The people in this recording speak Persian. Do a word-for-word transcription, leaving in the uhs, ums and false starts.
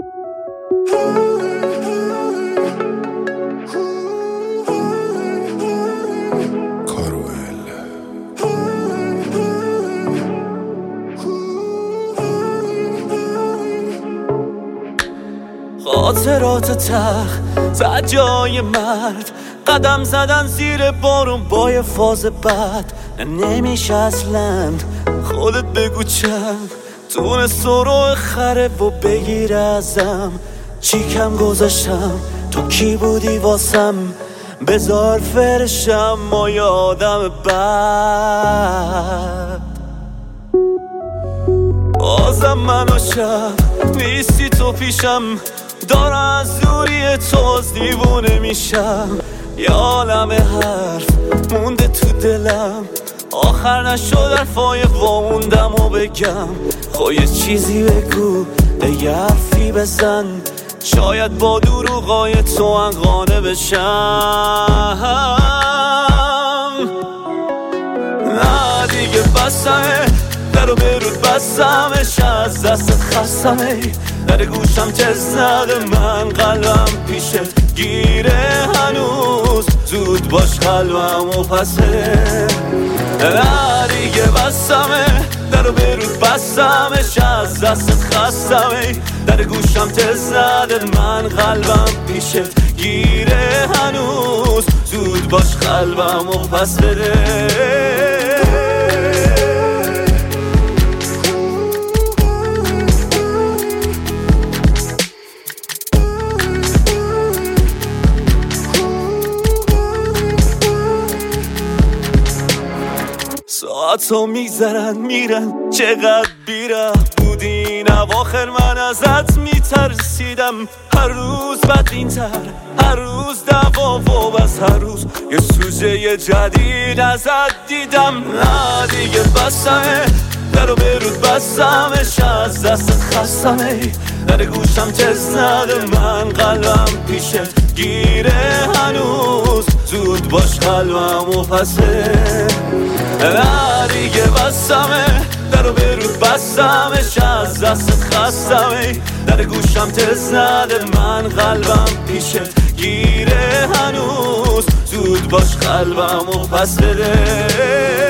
خاطرات تخ زد جای مرد، قدم زدن زیر بارون با یه فاز بد. نمیشه اصلا خودت بگو چند تونست رو خره و بگیر ازم. چی کم گذاشتم تو کی بودی واسم؟ بذار فرشم ما یه آدم بد. بازم من و شب نیستی تو پیشم، دارم از دوری تو از دیوونه میشم. یه عالم حرف مونده تو دلم، آخر نشد حرفای واموندم و بگم. خب یه چیزی بگو، یه حرفی بزن، شاید با دروغای تو انقانه بشم. نه دیگه بسمه، درو برود بستمش، از دستت خستمه. در گوشم تز نده، من قلبم پیشت گیره هنوز. زود باش قلبم و پس بره. نه دیگه بستمه، درو برود بستمش، از دستت خستمه. در گوشم تز نده، من قلبم پیشت گیره هنوز. زود باش قلبم و پس بره. ساعتو میگذرن میرن، چقدر بیره بود این اواخر. من ازت میترسیدم، هر روز بدین تر، هر روز دوا و بس هر روز یه سوژه جدید ازت دیدم. نه دیگه بستمه، درو برود بستمش، از دستت خستمه. در گوشم تز نده، من قلبم پیشت گیره هنوز. زود باش قلبم و پس بره. نه دیگه بستمه، درو برود بستمش، از دستت خستمه. در گوشم تز نده، من قلبم پیشت گیره هنوز. زود باش قلبم و پس بده.